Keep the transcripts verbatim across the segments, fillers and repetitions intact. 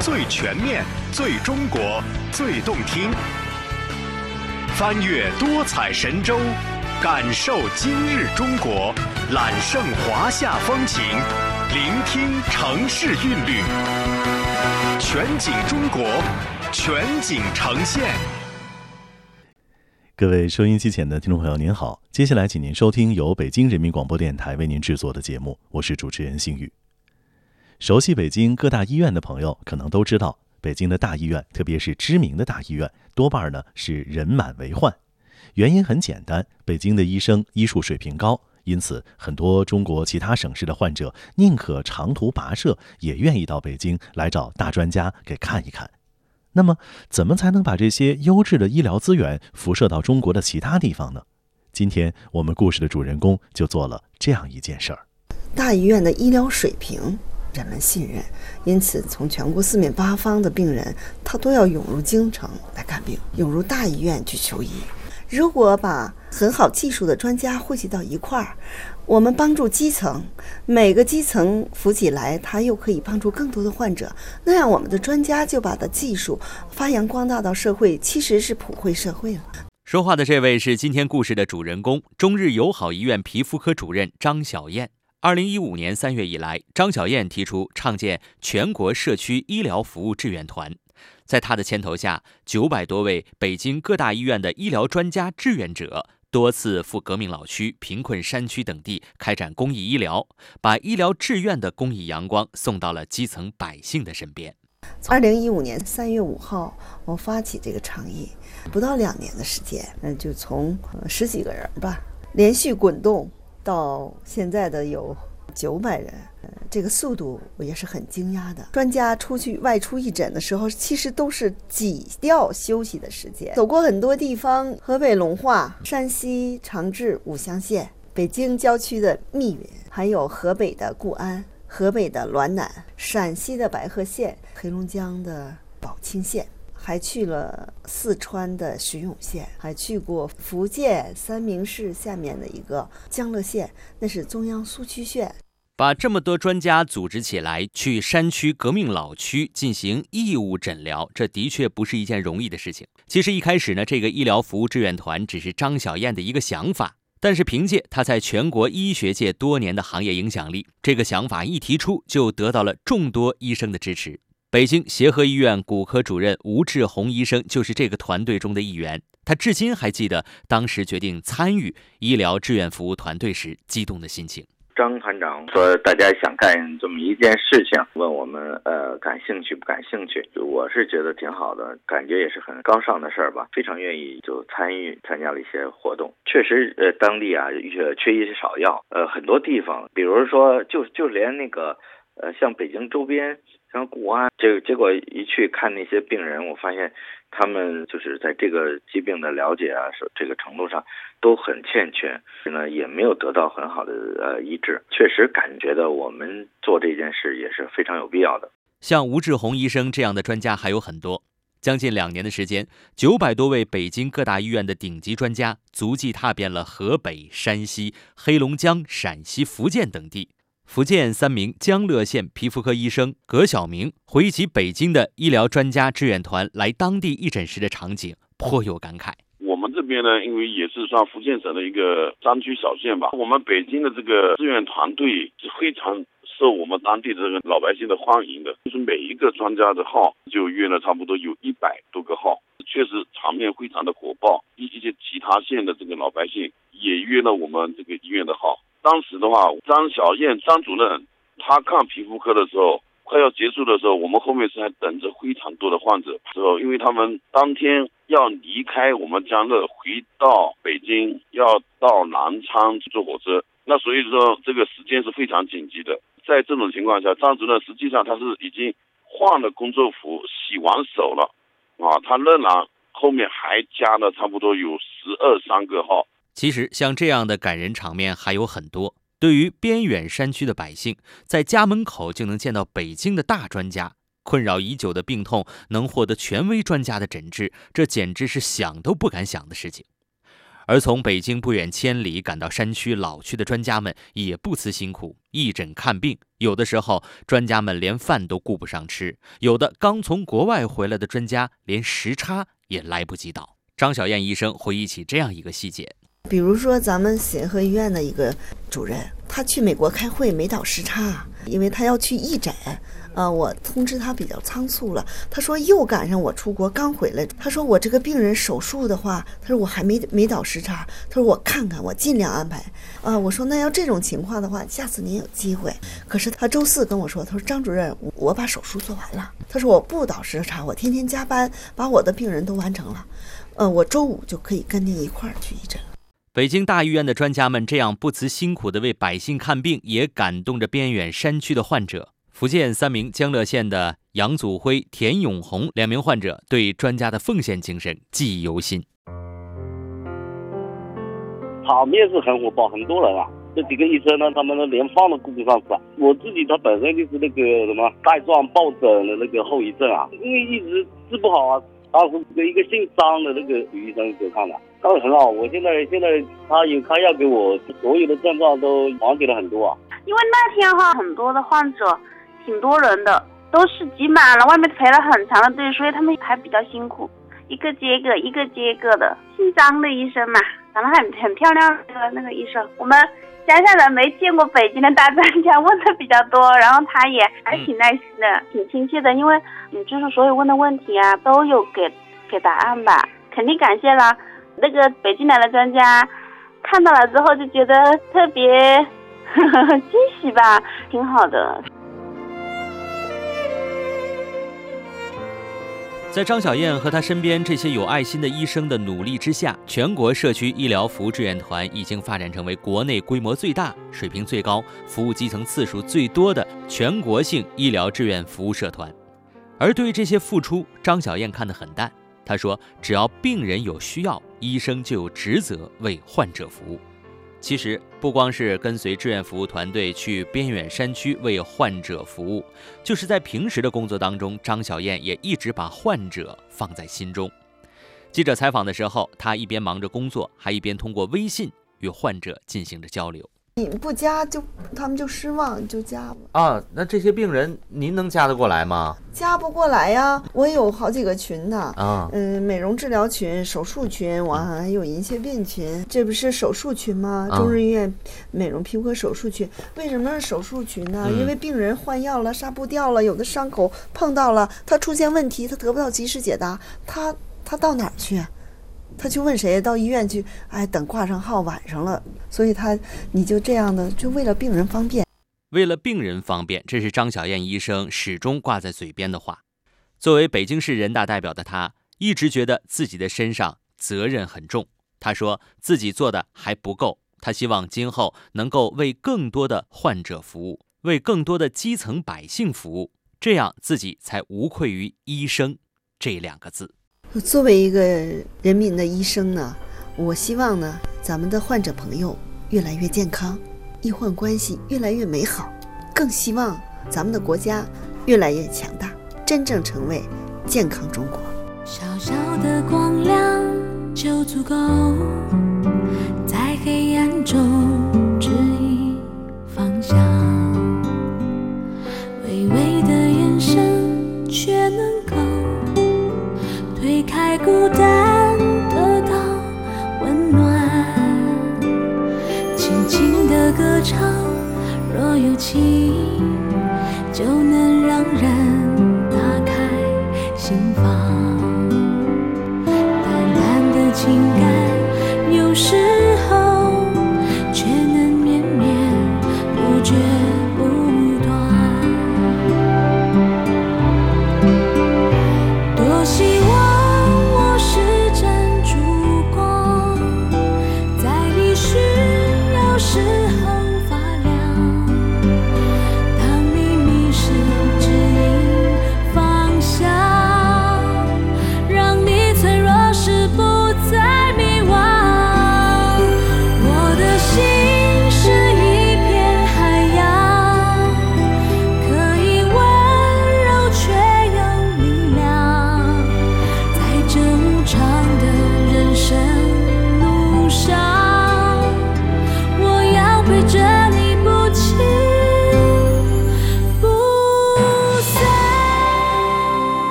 最全面、最中国、最动听。翻越多彩神州，感受今日中国，揽胜华夏风情，聆听城市韵律。全景中国，全景呈现。 各位收音机前的听众朋友您好，接下来请您收听由北京人民广播电台为您制作的节目，我是主持人星宇。熟悉北京各大医院的朋友可能都知道，北京的大医院，特别是知名的大医院，多半呢是人满为患。原因很简单，北京的医生医术水平高，因此很多中国其他省市的患者宁可长途跋涉，也愿意到北京来找大专家给看一看。那么怎么才能把这些优质的医疗资源辐射到中国的其他地方呢？今天我们故事的主人公就做了这样一件事儿。 大医院的医疗水平人们信任，因此从全国四面八方的病人他都要涌入京城来看病，涌入大医院去求医。如果把很好技术的专家汇集到一块儿，我们帮助基层，每个基层扶起来，他又可以帮助更多的患者，那样我们的专家就把的技术发扬光大到社会，其实是普惠社会了。 说话的这位是今天故事的主人公，中日友好医院皮肤科主任张小燕。二零一五年三月以来，张小燕提出创建全国社区医疗服务志愿团。在她的牵头下，九百多位北京各大医院的医疗专家志愿者多次赴革命老区、贫困山区等地开展公益医疗，把医疗志愿的公益阳光送到了基层百姓的身边。 二零一五年三月五号，我发起这个倡议，不到两年的时间，那就从十几个人吧，连续滚动到现在的有九百人，这个速度我也是很惊讶的。专家出去外出义诊的时候，其实都是挤掉休息的时间。走过很多地方，河北隆化、山西长治五乡县、北京郊区的密云，还有河北的固安、河北的滦南、陕西的白鹤县、黑龙江的宝清县，还去了四川的石永县，还去过福建三明市下面的一个江乐县，那是中央苏区县。 把这么多专家组织起来，去山区革命老区进行义务诊疗，这的确不是一件容易的事情。其实一开始呢，这个医疗服务志愿团只是张小燕的一个想法，但是凭借她在全国医学界多年的行业影响力，这个想法一提出就得到了众多医生的支持。北京协和医院骨科主任吴志红医生就是这个团队中的一员，他至今还记得当时决定参与医疗志愿服务团队时激动的心情。 张团长说大家想干这么一件事情，问我们呃感兴趣不感兴趣，我是觉得挺好的，感觉也是很高尚的事儿吧，非常愿意就参与参加了一些活动。确实呃当地啊缺缺医少药，呃很多地方比如说就就连那个呃像北京周边像固安，这个结果一去看那些病人，我发现他们就是在这个疾病的了解啊，这个程度上都很欠缺，呢也没有得到很好的呃医治。确实感觉到我们做这件事也是非常有必要的。 像吴志红医生这样的专家还有很多。将近两年的时间，九百多位北京各大医院的顶级专家足迹踏遍了河北、山西、黑龙江、陕西、福建等地。福建三名江乐县皮肤科医生葛晓明回忆起北京的医疗专家志愿团来当地义诊时的场景，颇有感慨。 我们这边呢，因为也是算福建省的一个山区小县吧，我们北京的这个志愿团队是非常受我们当地的这个老百姓的欢迎的，就是每一个专家的号就约了差不多有一百多个号，确实场面非常的火爆。一些其他县的这个老百姓也约了我们这个医院的号。当时的话，张小燕张主任他看皮肤科的时候，快要结束的时候，我们后面是还等着非常多的患者。之后，因为他们当天要离开我们江乐，回到北京，要到南昌坐火车，那所以说这个时间是非常紧急的。在这种情况下，张主任实际上他是已经换了工作服，洗完手了，啊，他仍然后面还加了差不多有十二三个号。 其实像这样的感人场面还有很多。对于边远山区的百姓，在家门口就能见到北京的大专家，困扰已久的病痛能获得权威专家的诊治，这简直是想都不敢想的事情。 而从北京不远千里赶到山区老区的专家们也不辞辛苦，义诊看病。有的时候专家们连饭都顾不上吃，有的刚从国外回来的专家连时差也来不及倒。张小燕医生回忆起这样一个细节， 比如说咱们协和医院的一个主任，他去美国开会没倒时差，因为他要去义诊，呃，我通知他比较仓促了，他说又赶上我出国刚回来，他说我这个病人手术的话，他说我还没没倒时差，他说我看看，我尽量安排。啊、呃，我说那要这种情况的话，下次您有机会。可是他周四跟我说，他说张主任，我把手术做完了，他说我不倒时差，我天天加班，把我的病人都完成了，呃，我周五就可以跟您一块儿去义诊。 北京大医院的专家们这样不辞辛苦地为百姓看病，也感动着边远山区的患者。福建三明江乐县的杨祖辉、田永红两名患者对专家的奉献精神记忆犹新。 场面是很火爆，很多人啊，这几个医生呢，他们连饭都顾不上吃。我自己他本身就是那个什么带状疱疹的那个后遗症啊，因为一直治不好啊。当时给一个姓张的那个医生给我看了，当时很好。我现在现在他有开药给我，所有的症状都缓解了很多啊。 因为那天哈很多的患者，挺多人的，都是挤满了，外面排了很长的队，所以他们还比较辛苦，一个接一个，一个接一个的。姓张的医生嘛，长得很很漂亮的那个医生，我们乡下人没见过北京的大专家，问的比较多，然后他也还挺耐心的，挺亲切的，因为嗯，就是所有问的问题啊，都有给给答案吧，肯定感谢了那个北京来的专家，看到了之后就觉得特别呵呵惊喜吧，挺好的。 在张小燕和她身边这些有爱心的医生的努力之下，全国社区医疗服务志愿团已经发展成为国内规模最大、水平最高、服务基层次数最多的全国性医疗志愿服务社团。而对于这些付出，张小燕看得很淡。她说，只要病人有需要，医生就有职责为患者服务。其实不光是跟随志愿服务团队去边远山区为患者服务，就是在平时的工作当中，张小燕也一直把患者放在心中。记者采访的时候，她一边忙着工作，还一边通过微信与患者进行着交流。 你不加就他们就失望，就加吧。 啊，那这些病人您能加得过来吗？ 加不过来呀，我有好几个群呢。 啊， 嗯，美容治疗群、手术群，我还有银屑病群。这不是手术群吗？中日医院美容皮肤科手术群。为什么是手术群呢？嗯、因为病人换药了，纱布掉了，有的伤口碰到了，他出现问题，他得不到及时解答，他他到哪儿去啊？他去问谁？到医院去，哎，等挂上号晚上了，所以他你就这样的，就为了病人方便。 为了病人方便，这是张小燕医生始终挂在嘴边的话。作为北京市人大代表的他，一直觉得自己的身上责任很重。他说自己做的还不够，他希望今后能够为更多的患者服务，为更多的基层百姓服务，这样自己才无愧于医生这两个字。 作为一个人民的医生呢，我希望呢，咱们的患者朋友越来越健康，医患关系越来越美好，更希望咱们的国家越来越强大，真正成为健康中国。 小小的光亮就足够，在黑暗中指引方向，微微的眼神却能够推开孤单，得到温暖，轻轻的歌唱，若有情就能让人打开心房，淡淡的情感有时候却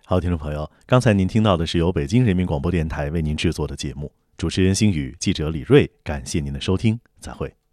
好，听众朋友，刚才您听到的是由北京人民广播电台为您制作的节目，主持人星宇，记者李锐，感谢您的收听，再会。